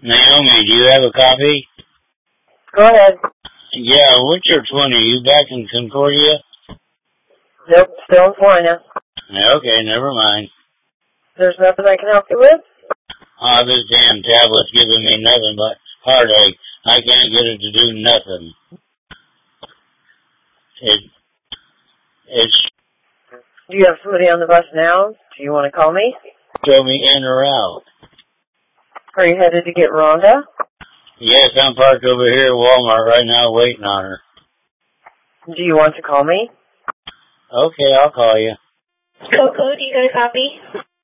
Naomi, do you have a copy? Go ahead. Yeah, which church one are you? Back in Concordia? Nope, still in Florida. Okay, never mind. There's nothing I can help you with? This damn tablet's giving me nothing but heartache. I can't get it to do nothing. It's Do you have somebody on the bus now? Do you want to call me? show me in or out. Are you headed to get Rhonda? Yes, I'm parked over here at Walmart right now waiting on her. Do you want to call me? Okay, I'll call you. Coco, do you got a copy?